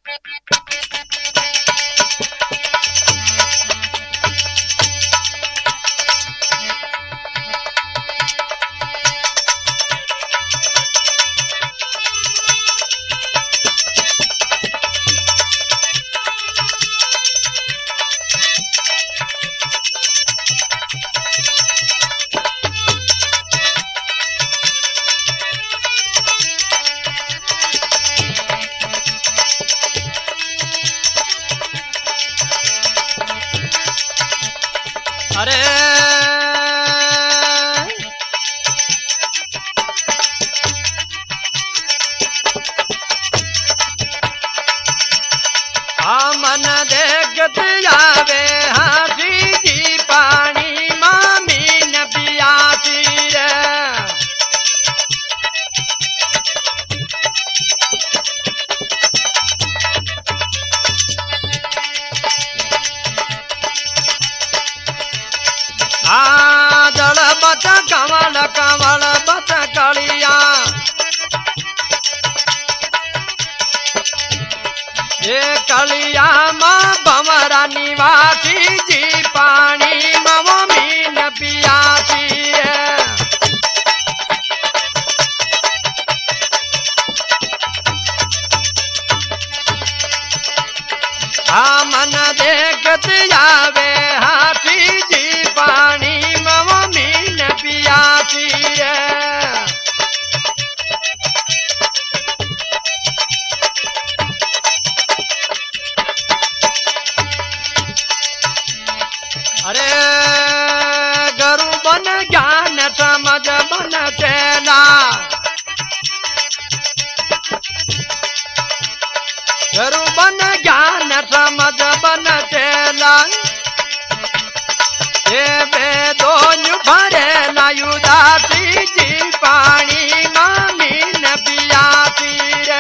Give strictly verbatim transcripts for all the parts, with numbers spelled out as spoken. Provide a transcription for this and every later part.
अरे मन देखत आवे हाथी जी पानी मामी न पियासी रे आदल बच कमल कमल बच कलिया ये कलिया माँ बमरा निवासी जी पानी ममो मीन पियासी है आ मन देखत आवे हाथी जी पानी ममो मीन पियासी है अरे गुरु बन ज्ञान समझ बन चेला गुरु बन ज्ञान समझ बन चेला ये वेदो भरे लायुदासी जी पानी मामी न पियासी रे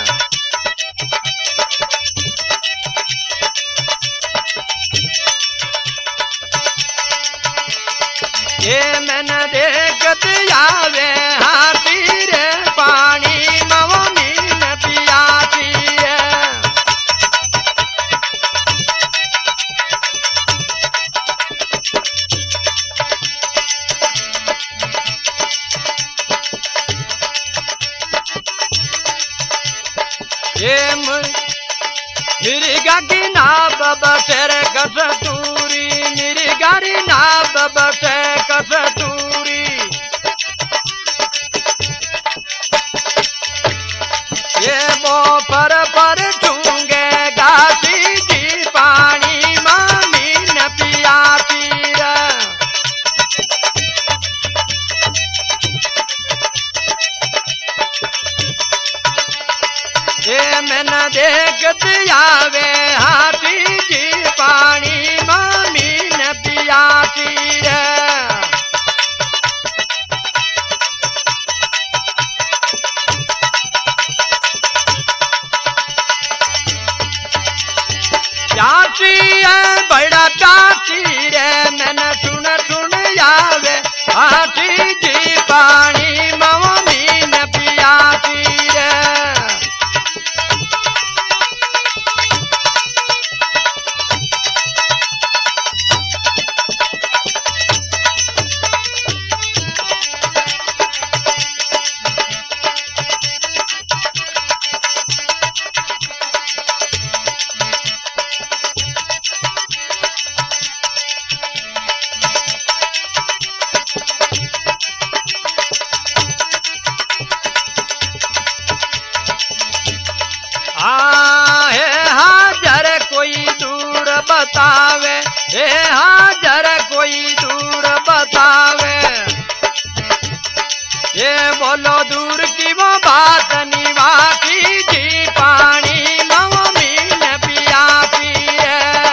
ये मन देखत आवे हाथी रे पानी ममो मीन पियासी है ये मिर्गा की नाव बसेर कस्तूरी मिर्गा री नाव बसे कस्तूरी ये वो पर पर चूंगे गासी जी पानी मामी न पियासी रे ये मन देखत आवे हाथी जी पानी मामी न पियासी रे प्यासी है बड़ा प्यासी रे मन सुन सुन आवे हाथी जी पानी ममो मीन पियासी रे बतावे हे हाजर कोई दूर बतावे ये बोलो दूर की वो बात निवासी जी पानी ममो मीन पियासी है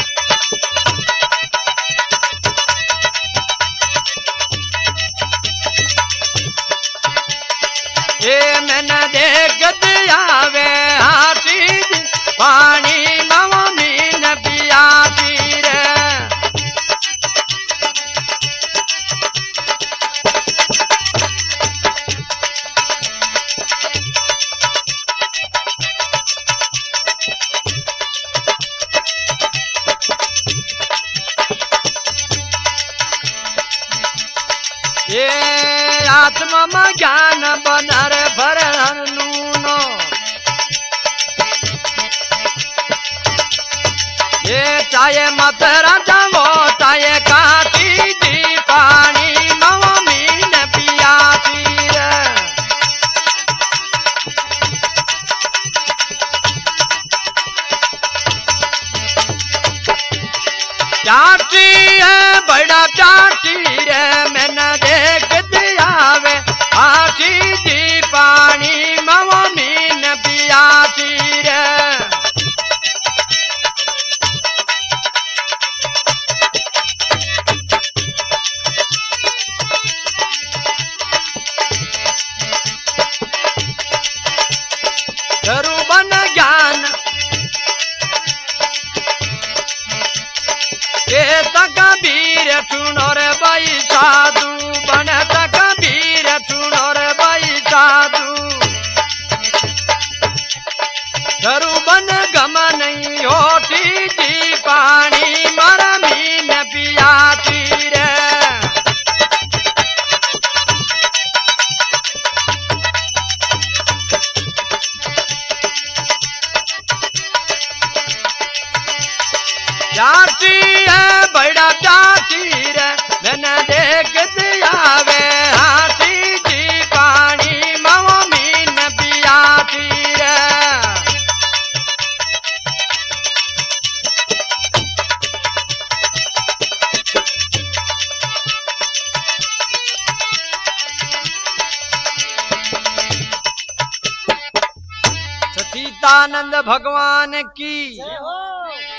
ये मन देखत आवे हाथी जी पानी ममो मीन पियासी रे ये आत्मा में ज्ञान बनर भर नूनो ये चाहे मत राजा वो चाहे काटी जी पानी मम्मी ने पिया पीर चाटी है बड़ा चाटी रे मैंने देख दिया वे आटी जी पानी मम्मी ने पिया पीर बन ज्ञान ये तक वीर सुनो रे भाई साधु बन तक वीर सुनो रे भाई साधु धरु बन गम नहीं होती जी पानी मर मीन पियाती रे चाची है बड़ा चाची रे मैंने देख दिया वे हाथी जी पानी मम्मी ने पियाती रे सच्चिदानंद भगवान की